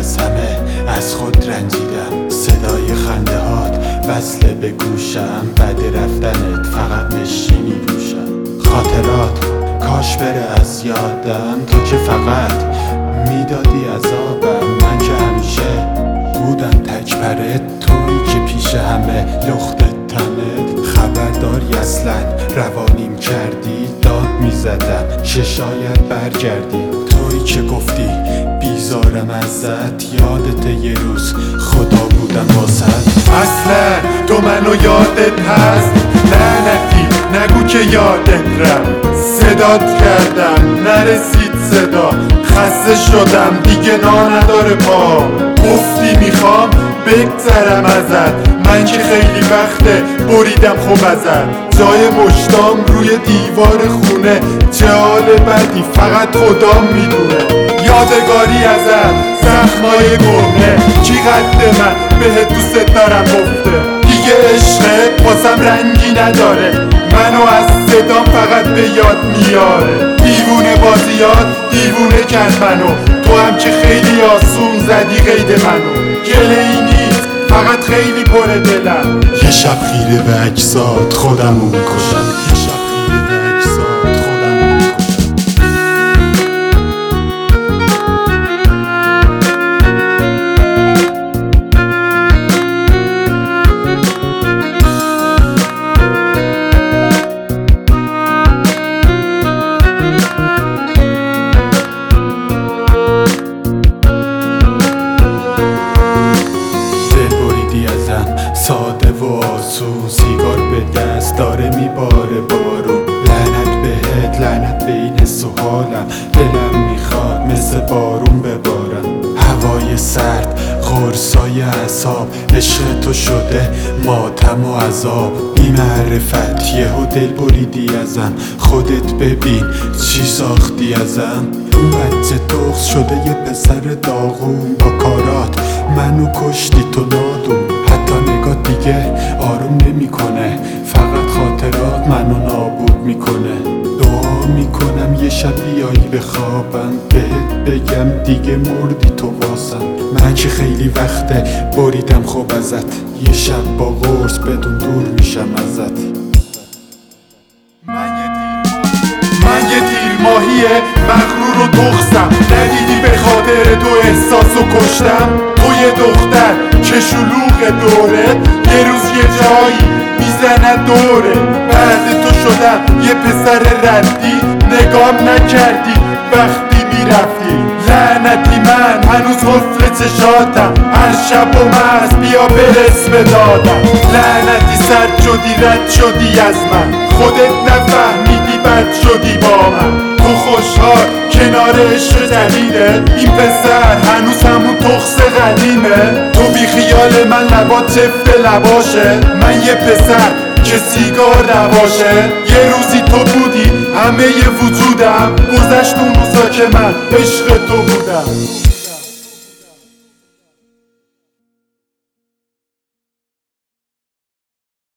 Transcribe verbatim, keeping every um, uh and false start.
از همه از خود رنجیدم. صدای خنده هات وصله به گوشم، بعد رفتنت فقط نشینی دوشم. خاطرات کاش بره از یادم، تو که فقط میدادی عذابم. من که همیشه بودم تک پرت، تویی که پیش همه لخت تنت. خبرداری اصلا روانیم کردی، داد میزدم چه شاید برگردی. تویی که گفتی بیزارم ازت، یادت یه روز خدا بودم واسد. اصلا تو منو یادت هست؟ لعنتی نگو که یادت رفت. صدات کردم نرسید صدا، خسته شدم دیگه نا نداره پا. گفتی میخوام بگذرم ازت، من که خیلی وقته بریدم خوب ازت. جای مشتام روی دیوار خونه، چه حال بدی فقط خدا میدونه. یادگاری ازت زخمای گونه، کی قد من بهت دوست دارم گفته. دیگه عشقت واسم رنگی نداره، منو از صدام فقط به یاد میاره. دیوونه بازیات دیوونه کرد منو، تو هم که خیلی آسون زدی قید منو. گله ای نیست فقط خیلی پر دلم، یه شب خیره به عکسات خودمو میکشم. یه شب خیره به عکسات خودمو میکشم. ساده و آسون، سیگار به دست داره میباره بارون. لعنت بهت، لعنت به این حس و حالم، دلم میخواد مثل بارون ببارم. هوای سرد، قرصای اعصاب، عشق تو شده ماتم و عذاب. بی معرفت یهو دل بریدی ازم، خودت ببین چی ساختی ازم. اون بچه تخص شده یه پسر داغون، با کارات منو کشتی تو نادون. حتی نگاه دیگه آروم نمیکنه، فقط خاطرات منو نابود میکنه. دعا میکنم یه شب بیایی بخوابم، بهت بگم دیگه مردی تو واسم. من که خیلی وقته بریدم خوب ازت، یه شب با قرص بدون دور میشم ازت. من یه دیر ماهیه مغرور و تخصم، ندیدی به خاطر تو احساسو کشتم. تو یه دختر که شلوغ دوره، یه روز یه جایی میزنه دوره. بعد تو شدم یه پسر ردی، نگام نکردی وقتی میرفتی. لعنتی من هنوز قفل چشاتم، هر شب و مست بیا برس به دادم. لعنتی سرد شدی رد شدی از من، خودت نفهمیدی بد شدی با من. تو خوشحال کنار عشق جدیده، این پسر هنوز همون تخص قدیمه. تو بی خیال من لبات چفت لباشه، من یه پسر که سیگار نباشه. یه روزی تو بودی